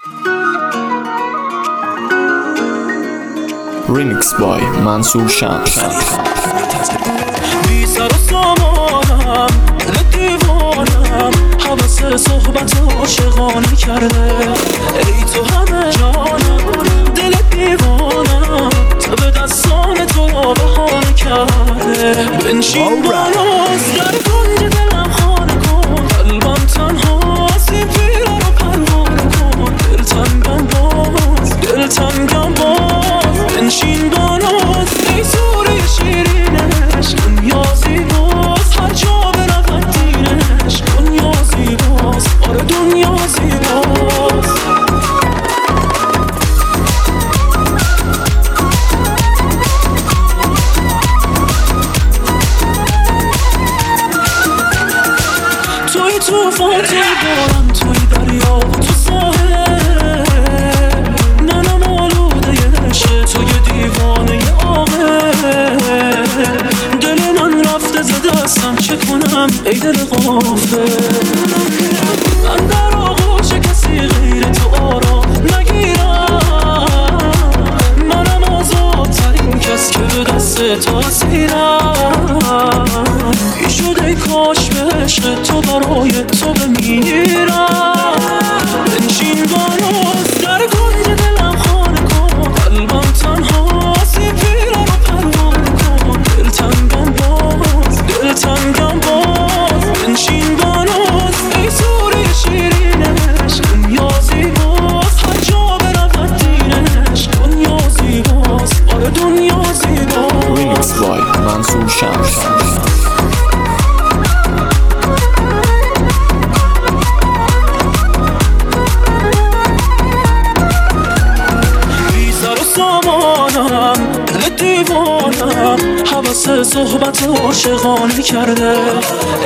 Remix by منصور شمس. بی سر و سامانم دل دیوانم حوث صحبت عاشقانه کرده. ای تو همه جانم دل دیوانم تو به دستان تو بهانه کرده. بنشین بالاز در کنج دلم خانه کن، قلبم تنهاست این پیرا رو پروانه کن. دلتنگم باز دلتنگم باز بنشین بالاز ای سوره شیرینش. دنیا زیباست هر جا برود دینش. دنیا زیباست آره دنیا زیباست. توی توفان توی باران توی دریا و تو ساحل، منم آلوده عشق توی دیوانه عاقل. دل من رفته ز دستم چه کنم ای دل غافل. من در آغوش کسی غیر تو آرام نگیرم. منم آزادترین کس که به دست تو اسیرم. ای شد ای کاش به عشق تو برای تو بمیرم. بنشین بالاز در کنج دلم خانه کن، قلبم تنهاست این پیرا رو پروانه کن. دلتنگم باز دلتنگم باز بنشین بالاز ای سوره شیرینش. دنیا زیباست هر جا برود دینش. دنیا زیباست آره دنیا Remix زیباست. by منصور شمس. دل دیوانم حوث صحبت عاشقانه کرده.